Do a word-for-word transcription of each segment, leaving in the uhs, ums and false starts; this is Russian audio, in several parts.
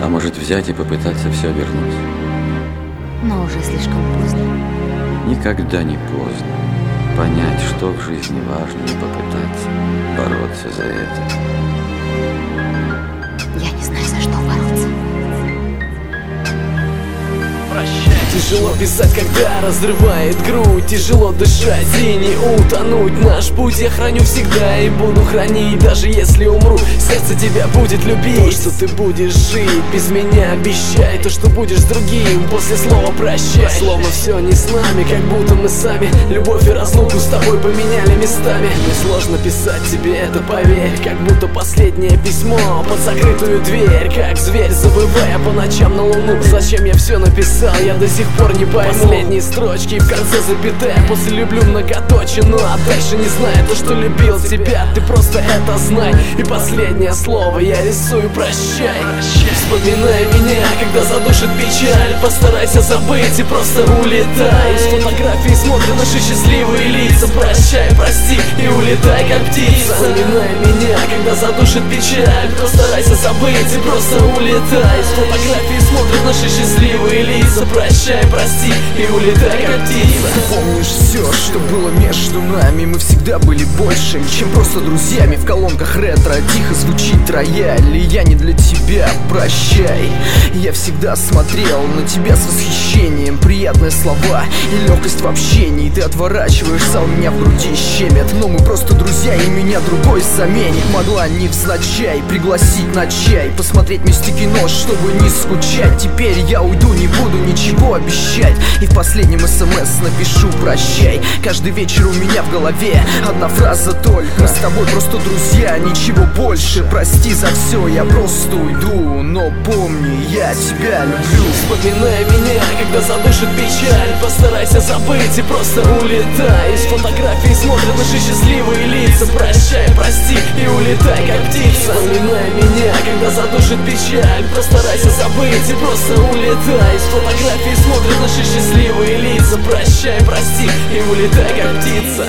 может взять и попытаться все вернуть. Но уже слишком поздно. Никогда не поздно понять, что в жизни важно, и попытаться бороться за это. Я не знаю, за что бороться. Тяжело писать, когда разрывает грудь, тяжело дышать и не утонуть. Наш путь я храню всегда и буду хранить, даже если умру. Сердце тебя будет любить. То, что ты будешь жить без меня, обещай. То, что будешь с другим после слова прощай. Словно все не с нами, как будто мы сами любовь и разлуку с тобой поменяли местами. Мне сложно писать тебе это, поверь, как будто последнее письмо под закрытую дверь. Как зверь, завывая по ночам на луну. Зачем я все написал, я до сих пор не пойму. Последние строчки в конце запятая, после люблю многоточие. Ну а дальше не знаю то, что любил тебя. Ты просто это знай. И последнее слово я рисую прощай. Вспоминай меня, когда задушит печаль. Постарайся забыть и просто улетай. С фотографии смотрю наши счастливые лица. Прощай, прости и улетай как птица. Вспоминай меня, когда задушит печаль. Постарайся забыть и просто улетай. С фотографии смотрят наши счастливые лица. Прощай, прости и улетай как птица. Помнишь все, что было между нами? Мы всегда были больше, чем просто друзьями. В колонках ретро тихо звучит рояль. И я не для тебя, прощай. Я всегда смотрел на тебя с восхищением. Приятные слова и легкость в общении. Ты отворачиваешься, у меня в груди щемит. Но мы просто друзья, и меня другой заменит. Могла невзначай пригласить на чай, посмотреть вместе кино, чтобы не скучать. Теперь я уйду, не буду ничего обещать. И в последнем смс напишу прощай. Каждый вечер у меня в голове одна фраза только: мы с тобой просто друзья, ничего больше. Прости за все, я просто уйду, но помни, я тебя люблю. Вспоминай меня, когда задушит печаль. Постарайся забыть и просто улетай. Из фотографий смотрят наши счастливые лица. Прощай, прости и улетай как птица. Вспоминай меня, когда задушит печаль. Постарайся забыть и просто улетай. Из фотографий смотрят наши счастливые лица. Прощай, прости и улетай как птица.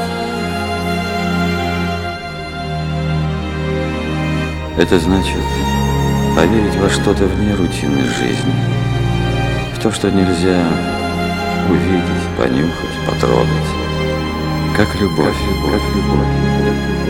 Это значит поверить во что-то вне рутины жизни, в то, что нельзя увидеть, понюхать, потрогать, как любовь, как любовь.